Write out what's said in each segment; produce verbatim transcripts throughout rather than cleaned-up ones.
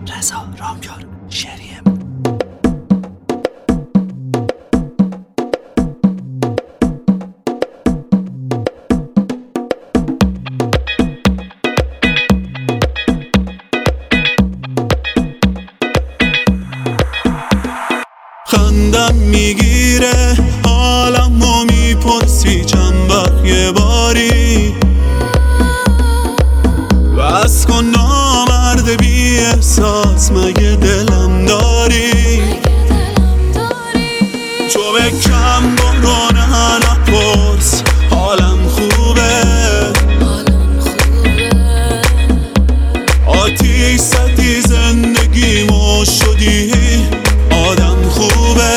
رضا رامجان شریم. خندم میگیره حالمو میپرسی چند وقت یه باری، بس کن نامرد بی احساس مگه دلم داری؟ تو به کم برو نه نپرس حالم خوبه، آتیش زدی زندگیمو شدی آدم خوبه.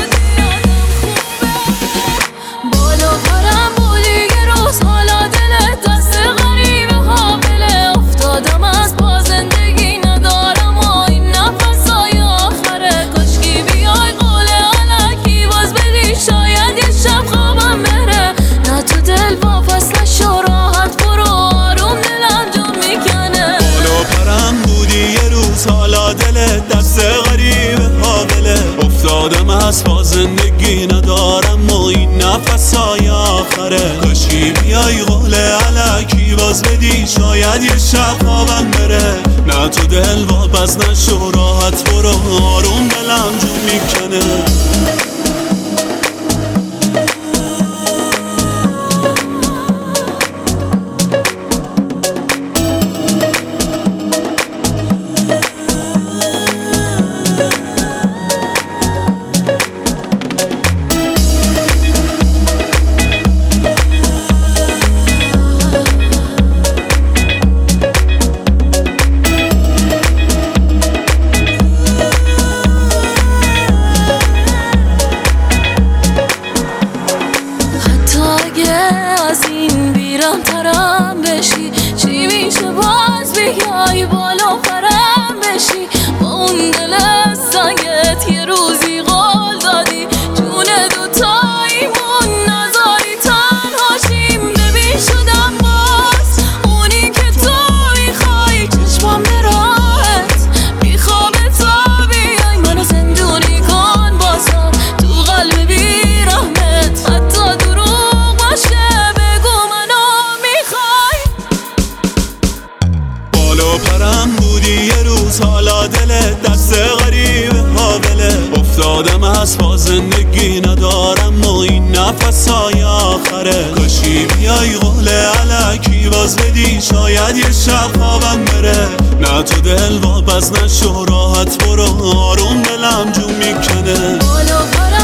بالا پرم بودی یه روز حالا دلت دست غریبه حامله، افتادم از پا زندگی ندارم و این نفسای آخره، کاشکی بیای قول علکی باز بدی شاید یه شب خوابم بره، نه تو دل واپس نشو راحت برو آروم دلم جون میکنه. بالا پرم بودی یه روز حالا دلت دست غریبه حامله، افتادم از پا زندگی ندارم و این نفسای آخره، کاشکی بیای قول علکی باز بدی شاید یه شب خوابم بره، نه تو دل واپس نشو راحت برو آروم دلم جون میکنه. از این بیرم ترم بشی چی میشه باز بیای بالا پرم بشی، با اون دل سنگت یه روزی قول دادی جون دوتاییمون نذاری تنهاشیم، ببین شدم باز اونی که تو میخوای، چشمام به راحت میخوام تا بیای منو زندونی کن بازم تو قلب بیرحمت، حتی دروغ باشه بگو منو میخوای. بالا پرم بودی یه روز حالا دلت دست غریبه حامله، افتادم از پا زندگی ندارم و این نفسای آخره، کاشکی بیای قول علکی باز بدی شاید یه شب خوابم بره، نه تو دل واپس نشو راحت برو آروم دلم جون میکنه. بالا پرم